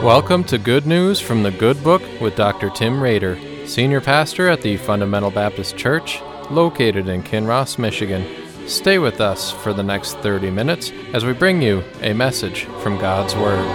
Welcome to Good News from the Good Book with Dr. Tim Rader, Senior Pastor at the Fundamental Baptist Church, located in Kinross, Michigan. Stay with us for the next 30 minutes as we bring you a message from God's Word.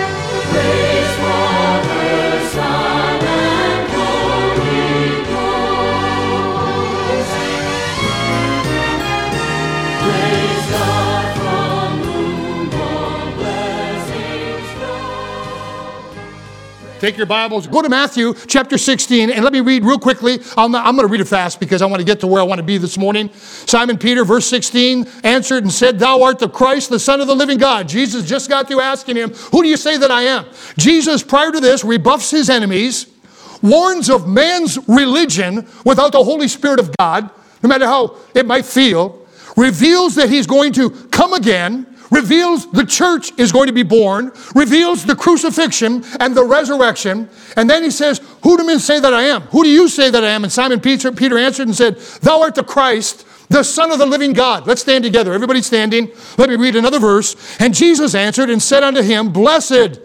Take your Bibles, go to Matthew chapter 16, and let me read real quickly. I'm going to read it fast because I want to get to where I want to be this morning. Simon Peter, verse 16, answered and said, "Thou art the Christ, the Son of the living God." Jesus just got through asking him, "Who do you say that I am?" Jesus, prior to this, rebuffs his enemies, warns of man's religion without the Holy Spirit of God, no matter how it might feel, reveals that he's going to come again, reveals the church is going to be born, reveals the crucifixion and the resurrection. And then he says, "Who do men say that I am? Who do you say that I am?" And Simon Peter answered and said, "Thou art the Christ, the Son of the living God." Let's stand together. Everybody standing. Let me read another verse. "And Jesus answered and said unto him, Blessed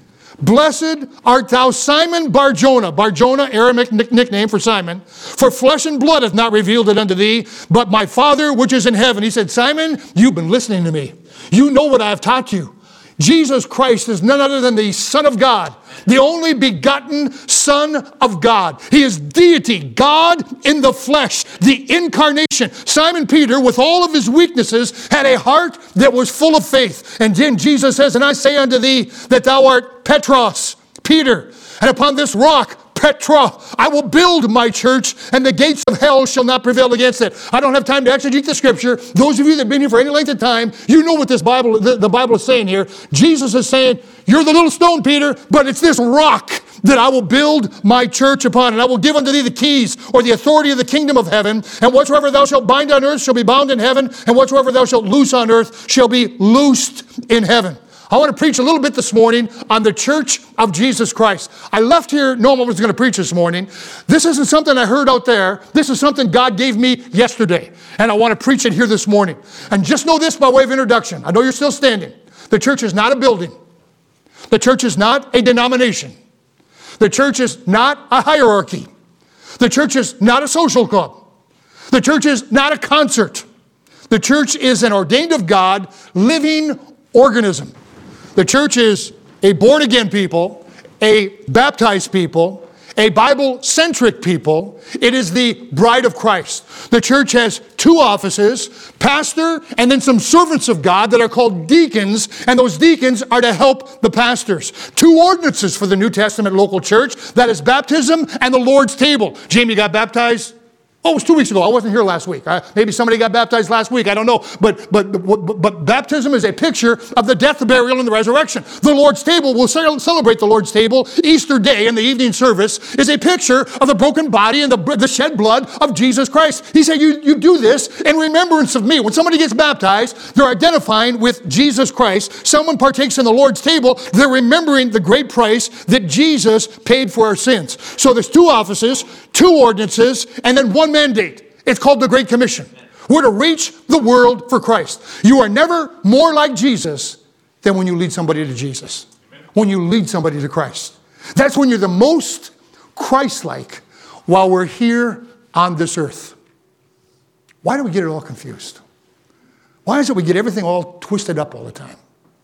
art thou, Simon Bar-Jonah." Bar-Jonah, Aramaic nickname for Simon. "For flesh and blood hath not revealed it unto thee, but my Father which is in heaven." He said, "Simon, you've been listening to me. You know what I have taught you. Jesus Christ is none other than the Son of God, the only begotten Son of God. He is deity, God in the flesh, the incarnation." Simon Peter, with all of his weaknesses, had a heart that was full of faith. And then Jesus says, "And I say unto thee that thou art Petros," Peter, "and upon this rock, Petra, I will build my church, and the gates of hell shall not prevail against it." I don't have time to exegete the scripture. Those of you that have been here for any length of time, you know what the Bible is saying here. Jesus is saying, "You're the little stone, Peter, but it's this rock that I will build my church upon, and I will give unto thee the keys," or the authority of the kingdom of heaven. "And whatsoever thou shalt bind on earth shall be bound in heaven, and whatsoever thou shalt loose on earth shall be loosed in heaven." I want to preach a little bit this morning on the Church of Jesus Christ. I left here knowing I was going to preach this morning. This isn't something I heard out there. This is something God gave me yesterday, and I want to preach it here this morning. And just know this by way of introduction. I know you're still standing. The church is not a building. The church is not a denomination. The church is not a hierarchy. The church is not a social club. The church is not a concert. The church is an ordained of God, living organism. The church is a born-again people, a baptized people, a Bible-centric people. It is the bride of Christ. The church has two offices, pastor and then some servants of God that are called deacons, and those deacons are to help the pastors. Two ordinances for the New Testament local church, that is baptism and the Lord's table. Jamie got baptized. Oh, it was 2 weeks ago. I wasn't here last week. Maybe somebody got baptized last week. I don't know. But baptism is a picture of the death, the burial, and the resurrection. The Lord's table, we'll celebrate the Lord's table Easter Day in the evening service, is a picture of the broken body and the shed blood of Jesus Christ. He said, you do this in remembrance of me. When somebody gets baptized, they're identifying with Jesus Christ. Someone partakes in the Lord's table, they're remembering the great price that Jesus paid for our sins. So there's two offices, two ordinances, and then one mandate. It's called the Great Commission. We're to reach the world for Christ. You are never more like Jesus than when you lead somebody to Jesus. When you lead somebody to Christ. That's when you're the most Christ-like while we're here on this earth. Why do we get it all confused? Why is it we get everything all twisted up all the time?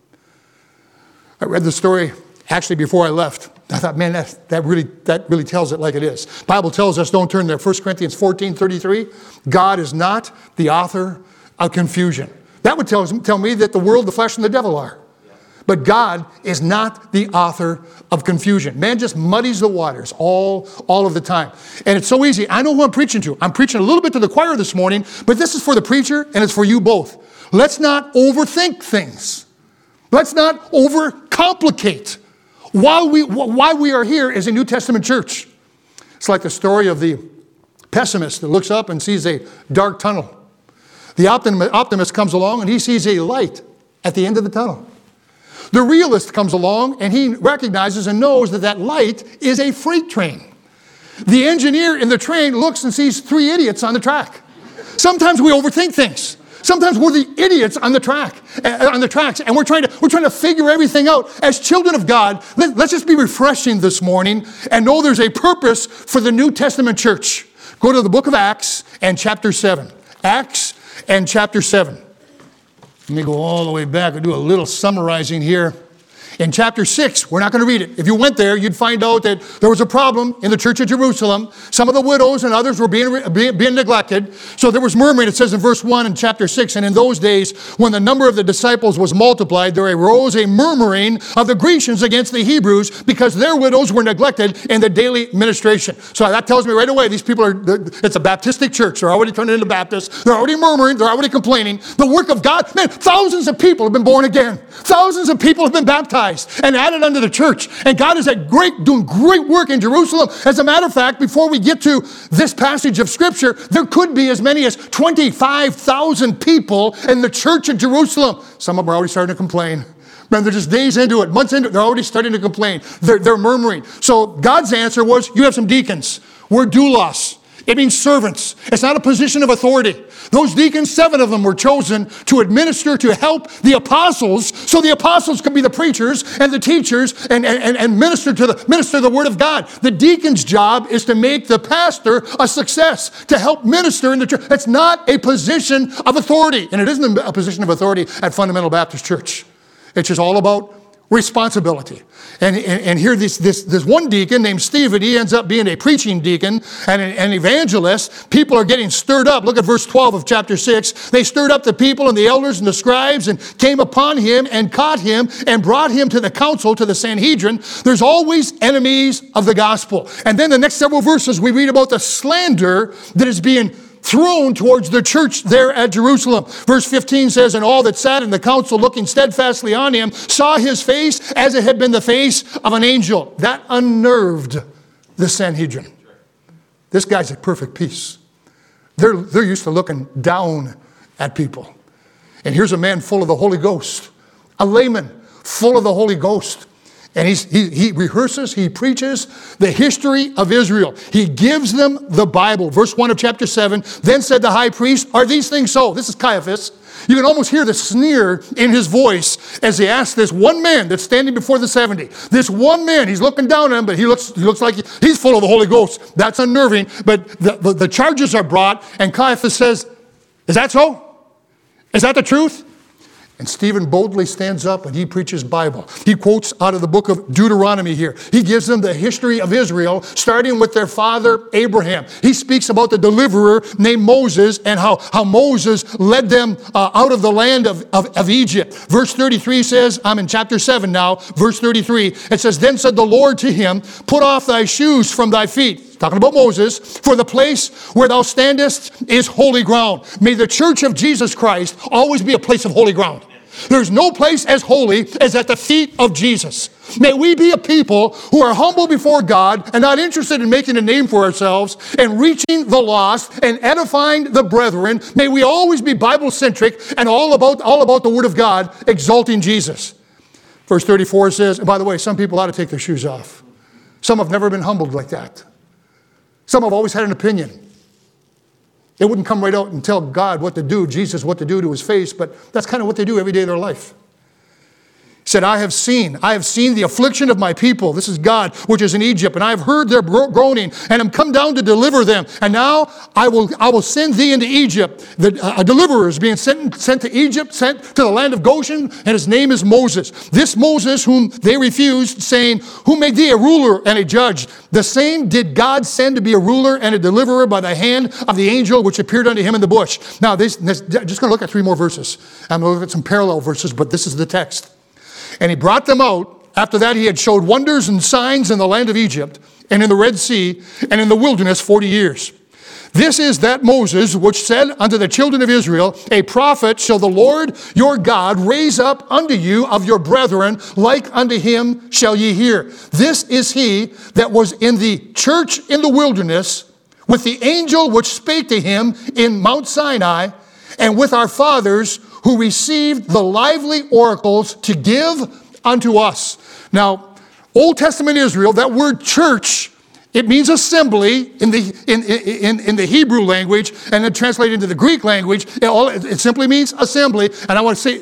I read the story actually before I left. I thought, man, that really tells it like it is. The Bible tells us, don't turn there, 1 Corinthians 14:33, God is not the author of confusion. That would tell me that the world, the flesh, and the devil are. But God is not the author of confusion. Man just muddies the waters all of the time. And it's so easy. I know who I'm preaching to. I'm preaching a little bit to the choir this morning, but this is for the preacher and it's for you both. Let's not overthink things. Let's not overcomplicate why we are here as a New Testament church. It's like the story of the pessimist that looks up and sees a dark tunnel. The optimist comes along and he sees a light at the end of the tunnel. The realist comes along and he recognizes and knows that light is a freight train. The engineer in the train looks and sees three idiots on the track. Sometimes we overthink things. sometimes we're the idiots on the tracks, and we're trying to figure everything out. As children of God, let's just be refreshing this morning and know there's a purpose for the New Testament church. Go to the book of Acts and chapter 7. Acts and chapter 7. Let me go all the way back and do a little summarizing here. In chapter 6, we're not going to read it. If you went there, you'd find out that there was a problem in the church of Jerusalem. Some of the widows and others were being neglected. So there was murmuring, it says in verse 1 in chapter 6, and in those days, when the number of the disciples was multiplied, there arose a murmuring of the Grecians against the Hebrews because their widows were neglected in the daily ministration. So that tells me right away, these people it's a Baptistic church. They're already turning into Baptists. They're already murmuring. They're already complaining. The work of God, man, thousands of people have been born again. Thousands of people have been baptized and added unto the church. And God is doing great work in Jerusalem. As a matter of fact, before we get to this passage of Scripture, there could be as many as 25,000 people in the church of Jerusalem. Some of them are already starting to complain. Man, they're just days into it, months into it, they're already starting to complain. They're murmuring. So God's answer was, you have some deacons. We're doulos. It means servants. It's not a position of authority. Those deacons, 7 of them were chosen to administer, to help the apostles, so the apostles could be the preachers and the teachers and minister the word of God. The deacon's job is to make the pastor a success, to help minister in the church. It's not a position of authority, and it isn't a position of authority at Fundamental Baptist Church. It's just all about responsibility. And here this one deacon named Stephen, he ends up being a preaching deacon and an evangelist. People are getting stirred up. Look at verse 12 of chapter 6. They stirred up the people and the elders and the scribes and came upon him and caught him and brought him to the council, to the Sanhedrin. There's always enemies of the gospel. And then the next several verses, we read about the slander that is being thrown towards the church there at Jerusalem. Verse 15 says, and all that sat in the council looking steadfastly on him saw his face as it had been the face of an angel. That unnerved the Sanhedrin. This guy's at perfect peace. They're used to looking down at people. And here's a man full of the Holy Ghost, a layman full of the Holy Ghost. And he rehearses, he preaches the history of Israel. He gives them the Bible. Verse 1 of chapter 7, then said the high priest, are these things so? This is Caiaphas. You can almost hear the sneer in his voice as he asks this one man that's standing before the 70. This one man, he's looking down at him, but he looks like he's full of the Holy Ghost. That's unnerving. But the charges are brought, and Caiaphas says, is that so? Is that the truth? And Stephen boldly stands up and he preaches Bible. He quotes out of the book of Deuteronomy here. He gives them the history of Israel, starting with their father Abraham. He speaks about the deliverer named Moses and how Moses led them out of the land of Egypt. Verse 33 says, I'm in chapter 7 now, verse 33. It says, then said the Lord to him, put off thy shoes from thy feet. Talking about Moses, for the place where thou standest is holy ground. May the church of Jesus Christ always be a place of holy ground. There's no place as holy as at the feet of Jesus. May we be a people who are humble before God and not interested in making a name for ourselves and reaching the lost and edifying the brethren. May we always be Bible-centric and all about the Word of God, exalting Jesus. Verse 34 says, and by the way, some people ought to take their shoes off. Some have never been humbled like that. Some have always had an opinion. They wouldn't come right out and tell God what to do, Jesus what to do to his face, but that's kind of what they do every day of their life. He said, I have seen the affliction of my people. This is God, which is in Egypt, and I have heard their groaning, and am come down to deliver them. And now I will send thee into Egypt. A deliverer is being sent to Egypt, sent to the land of Goshen, and his name is Moses. This Moses whom they refused, saying, who made thee a ruler and a judge? The same did God send to be a ruler and a deliverer by the hand of the angel which appeared unto him in the bush. Now, just going to look at 3 more verses. I'm going to look at some parallel verses, but this is the text. And he brought them out. After that, he had showed wonders and signs in the land of Egypt and in the Red Sea and in the wilderness 40 years. This is that Moses which said unto the children of Israel, a prophet shall the Lord your God raise up unto you of your brethren, like unto him shall ye hear. This is he that was in the church in the wilderness with the angel which spake to him in Mount Sinai, and with our fathers who received the lively oracles to give unto us. Now, Old Testament Israel, that word church It means assembly in the Hebrew language, and then translated into the Greek language, it simply means assembly. And I want to say,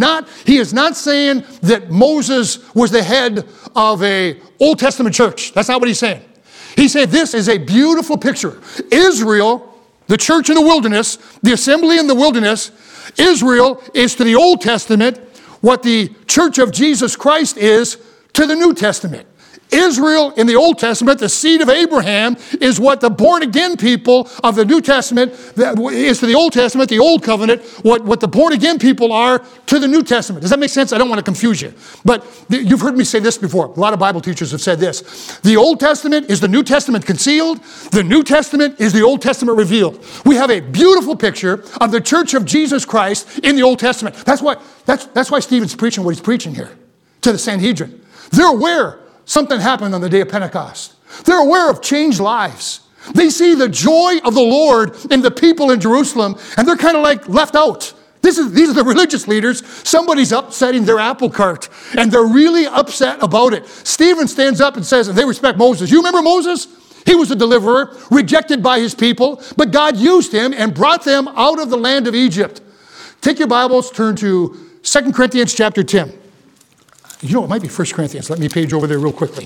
he is not saying that Moses was the head of a Old Testament church. That's not what he's saying. He said this is a beautiful picture. Israel, the church in the wilderness, the assembly in the wilderness, Israel is to the Old Testament what the church of Jesus Christ is to the New Testament. Israel in the Old Testament, the seed of Abraham, is what the born-again people of the New Testament is to the Old Testament, the Old Covenant, what the born-again people are to the New Testament. Does that make sense? I don't want to confuse you. But you've heard me say this before. A lot of Bible teachers have said this. The Old Testament is the New Testament concealed. The New Testament is the Old Testament revealed. We have a beautiful picture of the church of Jesus Christ in the Old Testament. That's why Stephen's preaching what he's preaching here to the Sanhedrin. They're aware something happened on the day of Pentecost. They're aware of changed lives. They see the joy of the Lord in the people in Jerusalem, and they're kind of like left out. These are the religious leaders. Somebody's upsetting their apple cart, and they're really upset about it. Stephen stands up and says, and they respect Moses. You remember Moses? He was a deliverer, rejected by his people, but God used him and brought them out of the land of Egypt. Take your Bibles, turn to 2 Corinthians chapter 10. You know, it might be 1 Corinthians. Let me page over there real quickly.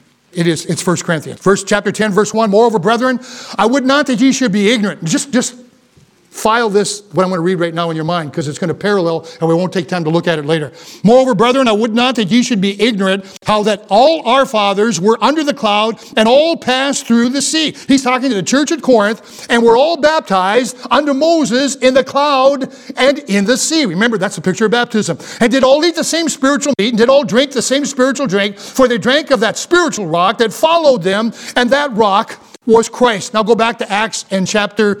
It's 1 Corinthians. Chapter 10, verse 1. Moreover, brethren, I would not that ye should be ignorant. Just file this, what I'm going to read right now in your mind, because it's going to parallel, and we won't take time to look at it later. Moreover, brethren, I would not that ye should be ignorant how that all our fathers were under the cloud and all passed through the sea. He's talking to the church at Corinth, and we're all baptized under Moses in the cloud and in the sea. Remember, that's a picture of baptism. And did all eat the same spiritual meat, and did all drink the same spiritual drink, for they drank of that spiritual rock that followed them, and that rock was Christ. Now go back to Acts and chapter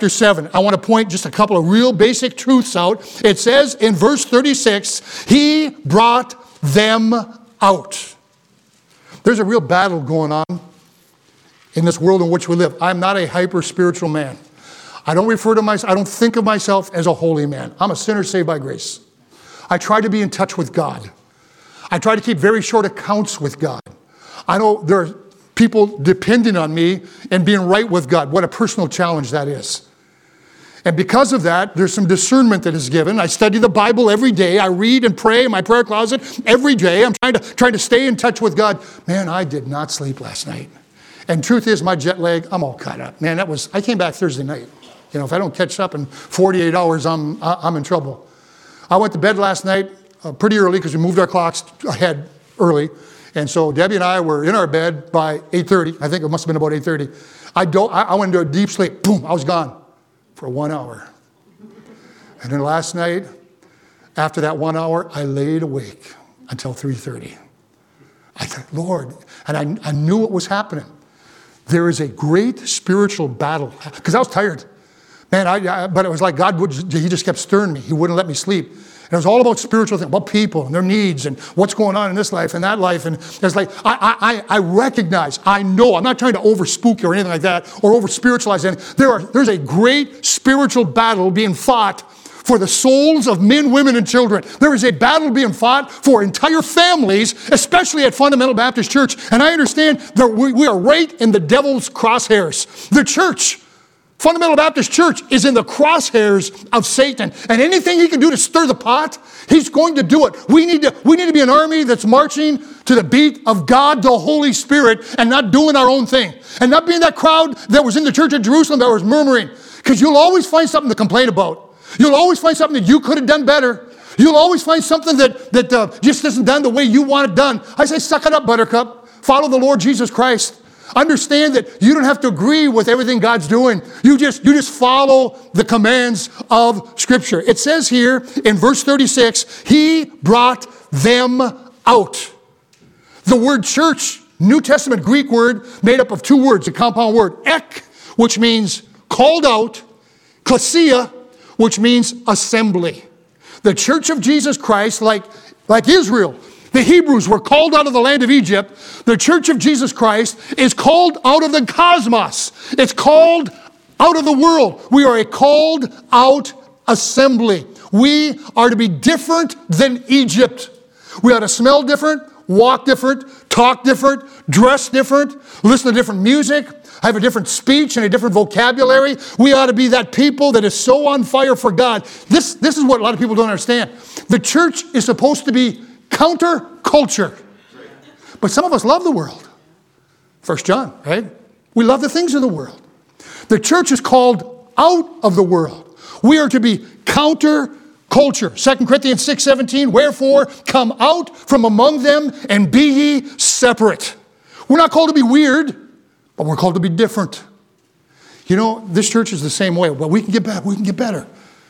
7. I want to point just a couple of real basic truths out. It says in verse 36, he brought them out. There's a real battle going on in this world in which we live. I'm not a hyper-spiritual man. I don't think of myself as a holy man. I'm a sinner saved by grace. I try to be in touch with God. I try to keep very short accounts with God. I know there are people depending on me and being right with God. What a personal challenge that is. And because of that, there's some discernment that is given. I study the Bible every day. I read and pray in my prayer closet every day. I'm trying to stay in touch with God. Man, I did not sleep last night. And truth is, my jet lag, I'm all caught up. Man, I came back Thursday night. You know, if I don't catch up in 48 hours, I'm in trouble. I went to bed last night pretty early because we moved our clocks ahead early. And so Debbie and I were in our bed by 8:30. I think it must have been about 8:30. I went into a deep sleep. Boom, I was gone for 1 hour. And then last night, after that 1 hour, I laid awake until 3:30. I thought, Lord, and I knew what was happening. There is a great spiritual battle. Because I was tired. Man, but it was like God he just kept stirring me. He wouldn't let me sleep. And it was all about spiritual things, about people and their needs and what's going on in this life and that life. And it's like, I recognize, I know, I'm not trying to over-spook you or anything like that or over-spiritualize anything. There's a great spiritual battle being fought for the souls of men, women, and children. There is a battle being fought for entire families, especially at Fundamental Baptist Church. And I understand that we are right in the devil's crosshairs. The church, Fundamental Baptist Church, is in the crosshairs of Satan. And anything he can do to stir the pot, he's going to do it. We need to be an army that's marching to the beat of God, the Holy Spirit, and not doing our own thing. And not being that crowd that was in the church at Jerusalem that was murmuring. Because you'll always find something to complain about. You'll always find something that you could have done better. You'll always find something that just isn't done the way you want it done. I say, suck it up, buttercup. Follow the Lord Jesus Christ. Understand that you don't have to agree with everything God's doing. You just follow the commands of Scripture. It says here in verse 36, he brought them out. The word church, New Testament Greek word, made up of two words, a compound word. Ek, which means called out. Klesia, which means assembly. The church of Jesus Christ, like Israel, the Hebrews were called out of the land of Egypt. The church of Jesus Christ is called out of the cosmos. It's called out of the world. We are a called out assembly. We are to be different than Egypt. We ought to smell different, walk different, talk different, dress different, listen to different music, have a different speech and a different vocabulary. We ought to be that people that is so on fire for God. This is what a lot of people don't understand. The church is supposed to be counterculture. But some of us love the world. 1 John, right? We love the things of the world. The church is called out of the world. We are to be counterculture. 2 Corinthians 6:17, wherefore come out from among them and be ye separate. We're not called to be weird, but we're called to be different. You know, this church is the same way. Well, we can get better. We can get better.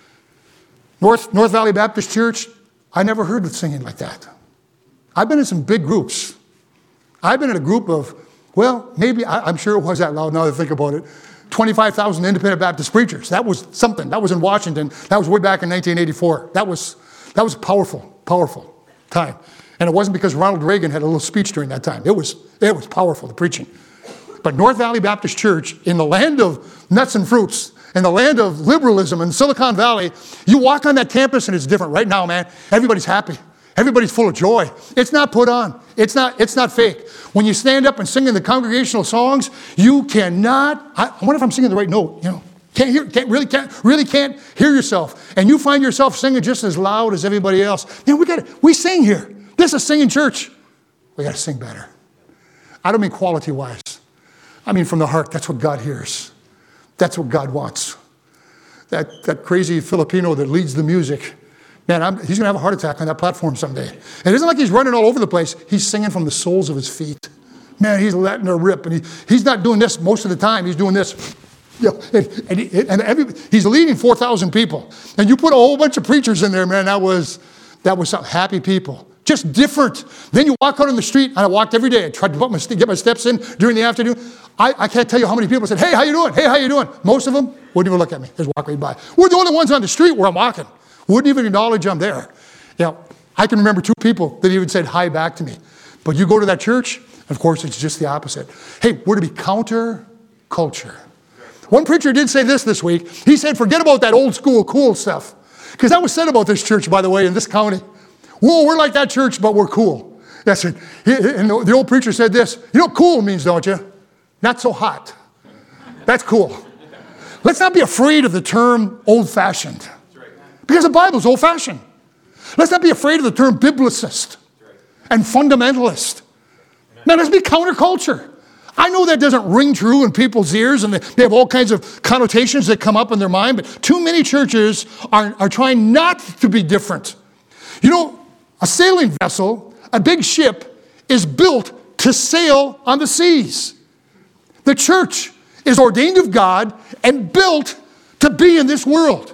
North Valley Baptist Church, I never heard of singing like that. I've been in some big groups. I've been in a group of, well, maybe, I'm sure it was that loud now that I think about it, 25,000 independent Baptist preachers. That was something. That was in Washington. That was way back in 1984. That was a powerful time. And it wasn't because Ronald Reagan had a little speech during that time. It was powerful, the preaching. But North Valley Baptist Church, in the land of nuts and fruits, in the land of liberalism in Silicon Valley, you walk on that campus and it's different. Right now, man, everybody's happy. Everybody's full of joy. It's not put on. It's not fake. When you stand up and sing in the congregational songs, you cannot, I wonder if I'm singing the right note, you know. Really can't hear yourself. And you find yourself singing just as loud as everybody else. Man, we sing here. This is a singing church. We got to sing better. I don't mean quality-wise. I mean from the heart. That's what God hears. That's what God wants. That crazy Filipino that leads the music, man, he's going to have a heart attack on that platform someday. And it isn't like he's running all over the place. He's singing from the soles of his feet. Man, he's letting her rip. And he's not doing this most of the time. He's doing this. You know, he's leading 4,000 people. And you put a whole bunch of preachers in there, man, that was some happy people. Just different. Then you walk out on the street, and I walked every day. I tried to get my steps in during the afternoon. I can't tell you how many people said, hey, how you doing? Hey, how you doing? Most of them wouldn't even look at me. Just walk right by. We're the only ones on the street where I'm walking. Wouldn't even acknowledge I'm there. You know, I can remember 2 people that even said hi back to me. But you go to that church, and of course, it's just the opposite. Hey, we're to be counter-culture. One preacher did say this week. He said, forget about that old school cool stuff. Because that was said about this church, by the way, in this county. Whoa, we're like that church, but we're cool. That's it. And the old preacher said this. You know what cool means, don't you? Not so hot. That's cool. Let's not be afraid of the term old-fashioned. Because the Bible's old-fashioned. Let's not be afraid of the term biblicist and fundamentalist. Man, let's be counterculture. I know that doesn't ring true in people's ears, and they have all kinds of connotations that come up in their mind, but too many churches are trying not to be different. You know, a sailing vessel, a big ship, is built to sail on the seas. The church is ordained of God and built to be in this world.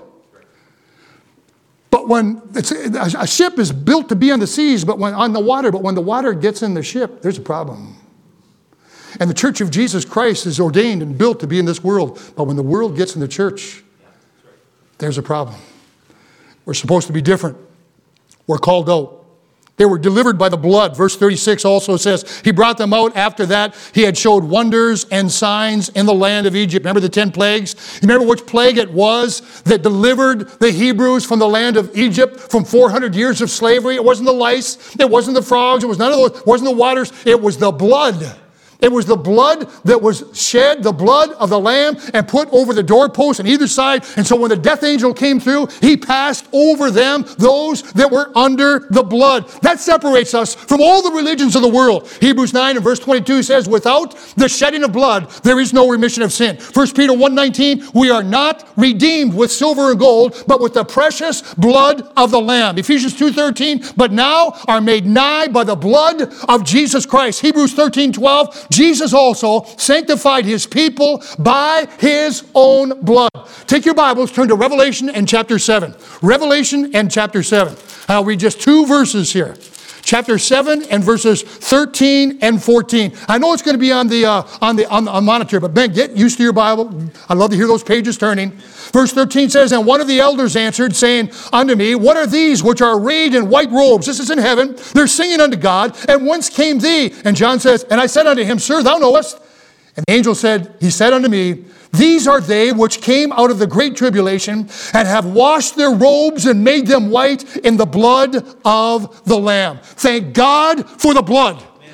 But when a ship is built to be on the seas, but when the water gets in the ship, there's a problem. And the church of Jesus Christ is ordained and built to be in this world. But when the world gets in the church, there's a problem. We're supposed to be different. We're called out. They were delivered by the blood. Verse 36 also says, he brought them out. After that, he had showed wonders and signs in the land of Egypt. Remember the 10 plagues? You remember which plague it was that delivered the Hebrews from the land of Egypt from 400 years of slavery? It wasn't the lice. It wasn't the frogs. It was none of those. It wasn't the waters. It was the blood. It was the blood that was shed, the blood of the Lamb, and put over the doorpost on either side. And so when the death angel came through, he passed over them, those that were under the blood. That separates us from all the religions of the world. Hebrews 9 and verse 22 says, without the shedding of blood, there is no remission of sin. 1 Peter 1:19, we are not redeemed with silver and gold, but with the precious blood of the Lamb. Ephesians 2:13, but now are made nigh by the blood of Jesus Christ. Hebrews 13:12, Jesus also sanctified his people by his own blood. Take your Bibles, turn to Revelation and chapter 7. Revelation and chapter 7. I'll read just 2 verses here. Chapter 7 and verses 13 and 14. I know it's going to be on the monitor, but Ben, get used to your Bible. I'd love to hear those pages turning. Verse 13 says, and one of the elders answered, saying unto me, what are these which are arrayed in white robes? This is in heaven. They're singing unto God. And whence came thee? And John says, and I said unto him, sir, thou knowest. And the angel said, he said unto me, these are they which came out of the great tribulation and have washed their robes and made them white in the blood of the Lamb. Thank God for the blood.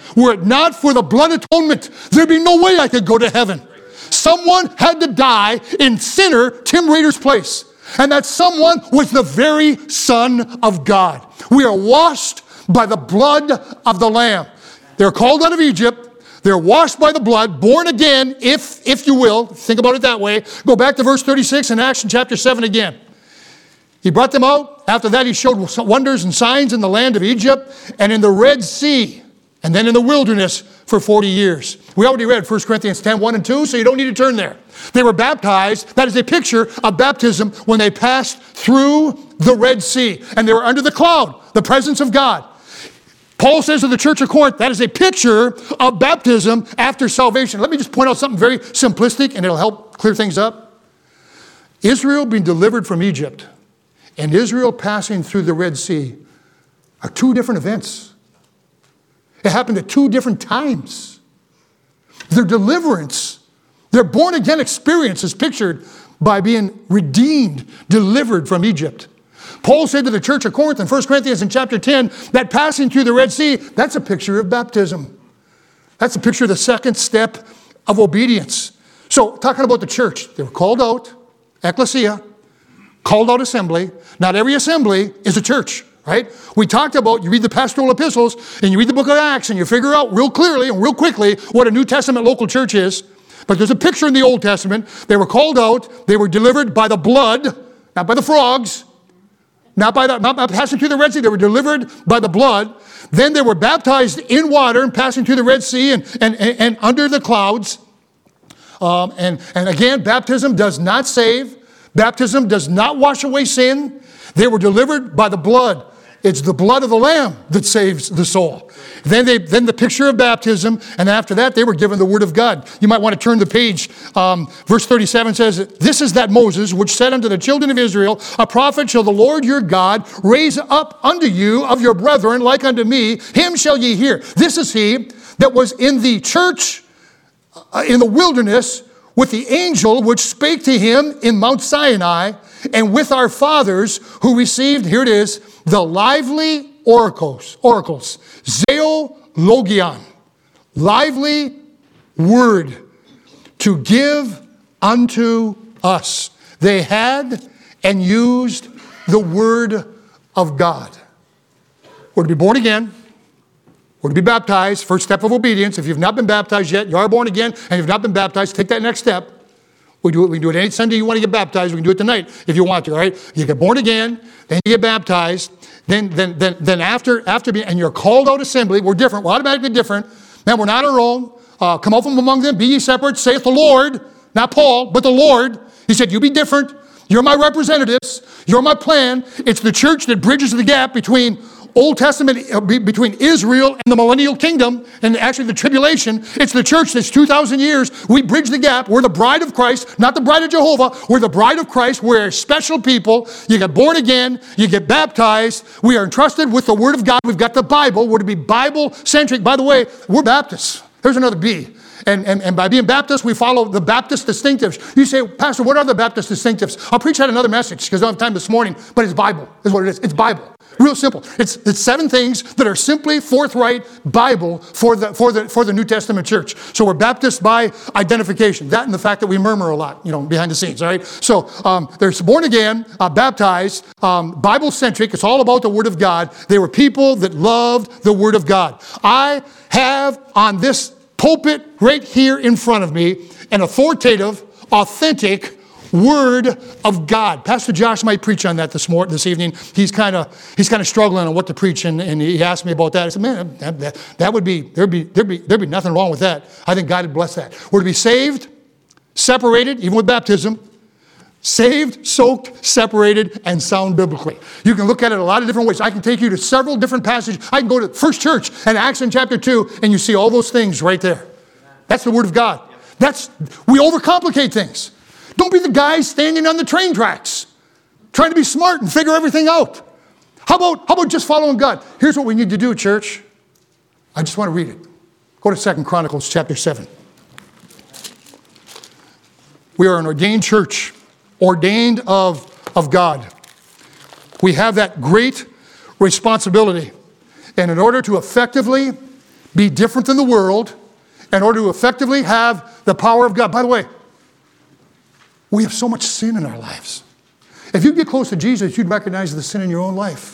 Were it not for the blood atonement, there'd be no way I could go to heaven. Someone had to die in sinner Tim Rader's place. And that someone was the very Son of God. We are washed by the blood of the Lamb. They're called out of Egypt. They're washed by the blood, born again, if you will. Think about it that way. Go back to verse 36 in Acts chapter 7 again. He brought them out. After that, he showed wonders and signs in the land of Egypt and in the Red Sea, and then in the wilderness for 40 years. We already read 1 Corinthians 10, 1 and 2, so you don't need to turn there. They were baptized. That is a picture of baptism when they passed through the Red Sea, and they were under the cloud, the presence of God. Paul says to the church of Corinth, that is a picture of baptism after salvation. Let me just point out something very simplistic, and it'll help clear things up. Israel being delivered from Egypt and Israel passing through the Red Sea are two different events. It happened at two different times. Their deliverance, their born-again experience is pictured by being redeemed, delivered from Egypt. Paul said to the church of Corinth in 1 Corinthians in chapter 10 that passing through the Red Sea, that's a picture of baptism. That's a picture of the second step of obedience. So, talking about the church, they were called out, ecclesia, called out assembly. Not every assembly is a church, right? We talked about, you read the pastoral epistles, and you read the book of Acts, and you figure out real clearly and real quickly what a New Testament local church is. But there's a picture in the Old Testament. They were called out, they were delivered by the blood, not by the frogs, not passing through the Red Sea. They were delivered by the blood. Then they were baptized in water and passing through the Red Sea and under the clouds. And again, baptism does not save. Baptism does not wash away sin. They were delivered by the blood. It's the blood of the Lamb that saves the soul. Then the picture of baptism, and after that they were given the Word of God. You might want to turn the page. Verse 37 says, "This is that Moses, which said unto the children of Israel, A prophet shall the Lord your God raise up unto you of your brethren like unto me, him shall ye hear." This is he that was in the church in the wilderness with the angel which spake to him in Mount Sinai, and with our fathers who received, here it is, the lively oracles, Zeologion, lively word to give unto us. They had and used the word of God. We're to be born again. We're to be baptized, first step of obedience. If you've not been baptized yet, you are born again, and you've not been baptized, take that next step. We do it any Sunday you want to get baptized. We can do it tonight if you want to, all right? You get born again, then you get baptized. Then after being, and you're called out assembly. We're different. We're automatically different. Man, we're not our own. Come out from among them. Be ye separate, saith the Lord. Not Paul, but the Lord. He said, you be different. You're my representatives. You're my plan. It's the church that bridges the gap between Old Testament, between Israel and the millennial kingdom, and actually the tribulation. It's the church that's 2,000 years. We bridge the gap. We're the bride of Christ, not the bride of Jehovah. We're the bride of Christ. We're a special people. You get born again. You get baptized. We are entrusted with the Word of God. We've got the Bible. We're to be Bible-centric. By the way, we're Baptists. There's another B. And by being Baptist, we follow the Baptist distinctives. You say, Pastor, what are the Baptist distinctives? I'll preach that another message because I don't have time this morning, but it's Bible is what it is. It's Bible. Real simple. It's 7 things that are simply forthright Bible for the New Testament church. So we're Baptist by identification. That and the fact that we murmur a lot, behind the scenes, all right? So there's born again, baptized, Bible-centric. It's all about the Word of God. They were people that loved the Word of God. I have on this pulpit right here in front of me an authoritative, authentic Word of God. Pastor Josh might preach on that this evening. He's kind of struggling on what to preach, and he asked me about that. I said, man, there'd be nothing wrong with that. I think God would bless that. We're to be saved, separated, even with baptism. Saved, soaked, separated, and sound biblically. You can look at it a lot of different ways. I can take you to several different passages. I can go to First Church and Acts in chapter 2, and you see all those things right there. That's the Word of God. We overcomplicate things. Don't be the guy standing on the train tracks, trying to be smart and figure everything out. How about just following God? Here's what we need to do, church. I just want to read it. Go to 2 Chronicles chapter 7. We are an ordained church, ordained of God. We have that great responsibility. And in order to effectively be different than the world in order to effectively have the power of God. By the way, we have so much sin in our lives. If you get close to Jesus, you'd recognize the sin in your own life.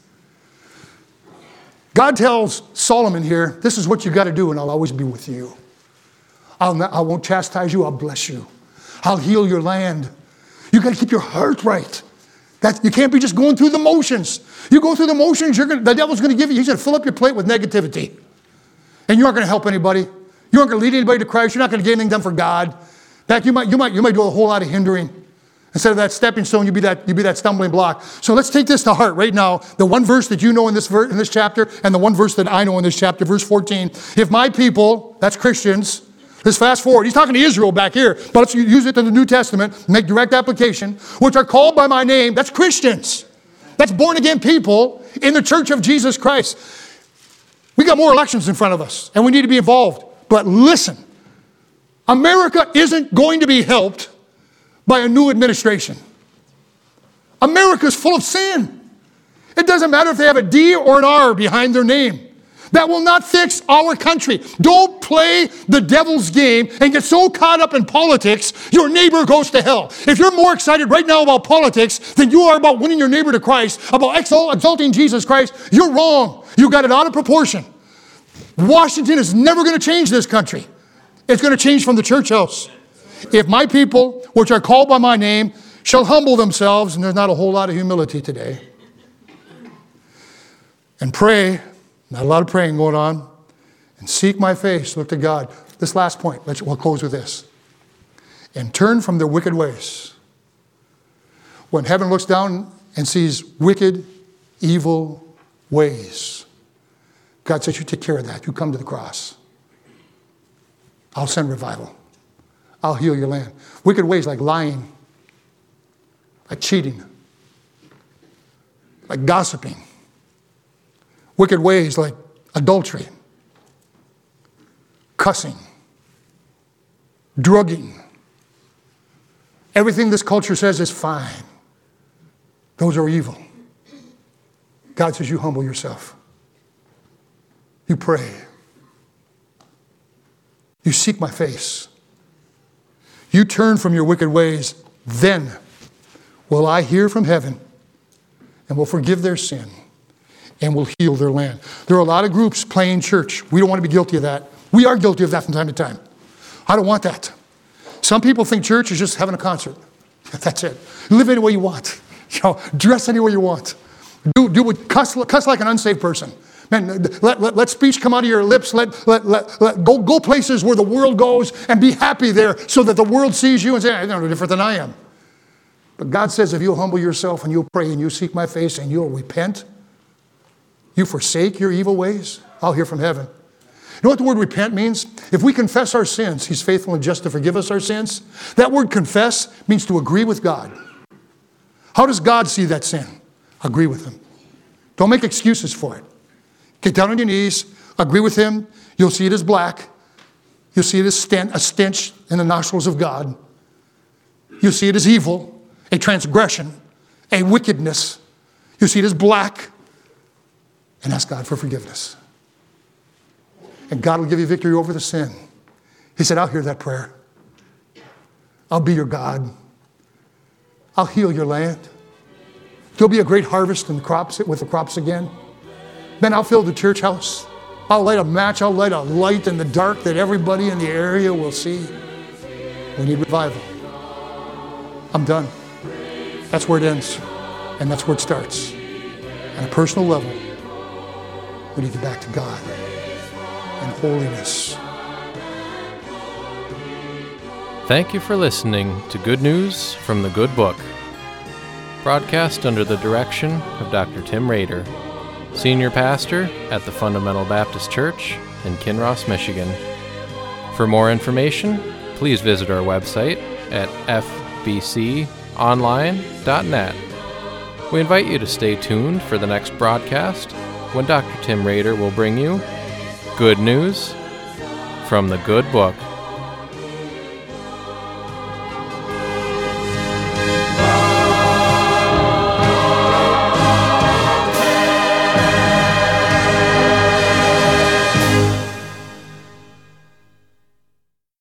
God tells Solomon here, this is what you got to do and I'll always be with you. I won't chastise you, I'll bless you. I'll heal your land. You got to keep your heart right. You can't be just going through the motions. You go through the motions, the devil's going to give you, he's going to fill up your plate with negativity. And you aren't going to help anybody. You aren't going to lead anybody to Christ. You're not going to get anything done for God. In fact, you might do a whole lot of hindering. Instead of that stepping stone, you be that stumbling block. So let's take this to heart right now. The one verse that you know in this chapter, and the one verse that I know in this chapter, verse 14. If my people, that's Christians, let's fast forward. He's talking to Israel back here, but let's use it in the New Testament, make direct application, which are called by my name. That's Christians. That's born again people in the church of Jesus Christ. We got more elections in front of us, and we need to be involved. But listen, America isn't going to be helped by a new administration. America's full of sin. It doesn't matter if they have a D or an R behind their name. That will not fix our country. Don't play the devil's game and get so caught up in politics, your neighbor goes to hell. If you're more excited right now about politics than you are about winning your neighbor to Christ, about exalting Jesus Christ, you're wrong. You got it out of proportion. Washington is never going to change this country. It's going to change from the church house. If my people, which are called by my name, shall humble themselves, and there's not a whole lot of humility today, and pray, not a lot of praying going on, and seek my face, look to God. This last point, we'll close with this. And turn from their wicked ways. When heaven looks down and sees wicked, evil ways, God says, you take care of that. You come to the cross. I'll send revival. I'll heal your land. Wicked ways like lying, like cheating, like gossiping. Wicked ways like adultery, cussing, drugging. Everything this culture says is fine. Those are evil. God says you humble yourself. You pray. You seek my face. You turn from your wicked ways, then will I hear from heaven and will forgive their sin and will heal their land. There are a lot of groups playing church. We don't want to be guilty of that. We are guilty of that from time to time. I don't want that. Some people think church is just having a concert. That's it. Live any way you want. Dress any way you want. Cuss like an unsaved person. Man, let speech come out of your lips. Go places where the world goes and be happy there so that the world sees you and says, they're no different than I am. But God says if you'll humble yourself and you'll pray and you'll seek my face and you'll repent, you forsake your evil ways, I'll hear from heaven. You know what the word repent means? If we confess our sins, he's faithful and just to forgive us our sins. That word confess means to agree with God. How does God see that sin? Agree with him. Don't make excuses for it. Get down on your knees, agree with him. You'll see it as black. You'll see it as a stench in the nostrils of God. You'll see it as evil, a transgression, a wickedness. You'll see it as black. And ask God for forgiveness. And God will give you victory over the sin. He said, I'll hear that prayer. I'll be your God. I'll heal your land. There'll be a great harvest in the crops, with the crops again. Then I'll fill the church house. I'll light a match. I'll light a light in the dark that everybody in the area will see. We need revival. I'm done. That's where it ends. And that's where it starts. On a personal level, we need to get back to God and holiness. Thank you for listening to Good News from the Good Book, broadcast under the direction of Dr. Tim Rader, Senior Pastor at the Fundamental Baptist Church in Kinross, Michigan. For more information, please visit our website at fbconline.net. We invite you to stay tuned for the next broadcast when Dr. Tim Rader will bring you Good News from the Good Book.